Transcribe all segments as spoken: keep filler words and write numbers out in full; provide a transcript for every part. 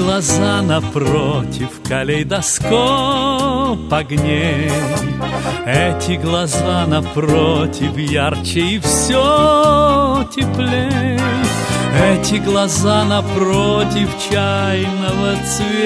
глаза напротив, калейдоскоп огней. Эти глаза напротив, ярче и все теплей. Эти глаза напротив, чайного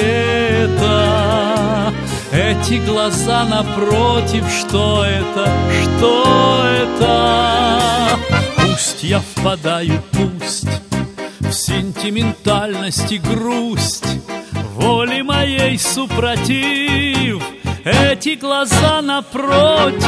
цвета. Эти глаза напротив, что это, что это? Пусть я впадаю, пусть в сентиментальность и грусть, воли моей супротив, эти глаза напротив.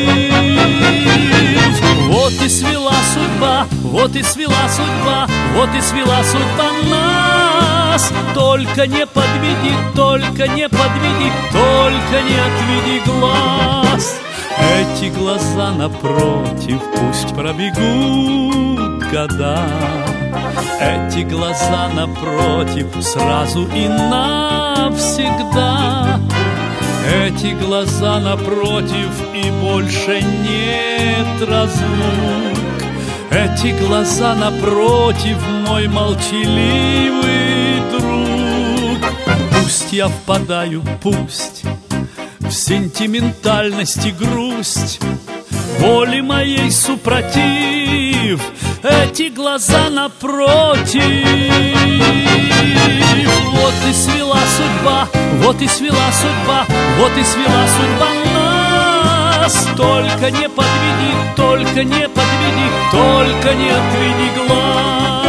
Вот и свела судьба, вот и свела судьба, вот и свела судьба нас. Только не подведи, только не подведи, только не отведи глаз. Эти глаза напротив, пусть пробегут года. Эти глаза напротив, сразу и навсегда. Эти глаза напротив, и больше нет разлук. Эти глаза напротив, мой молчаливый друг. Пусть я впадаю, пусть в сентиментальность и грусть, воли моей супротив, эти глаза напротив. Вот и свела судьба, вот и свела судьба, вот и свела судьба нас. Только не подведи, только не подведи, только не отведи глаз.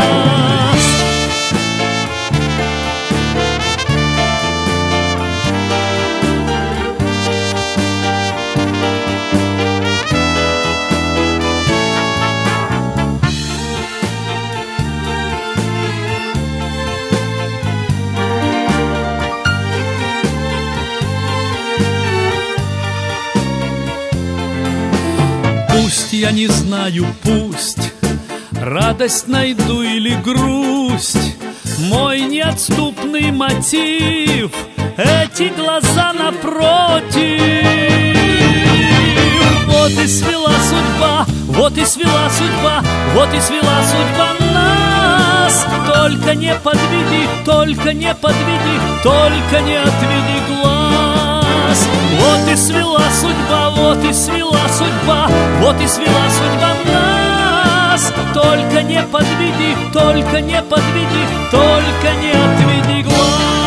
Пусть я не знаю, пусть радость найду или грусть, мой неотступный мотив — эти глаза напротив. Вот и свела судьба, вот и свела судьба, вот и свела судьба нас. Только не подведи, только не подведи, только не отведи глаз. Вот и свела судьба, вот и свела судьба, вот и свела судьба нас. Только не подведи, только не подведи, только не отведи глаз.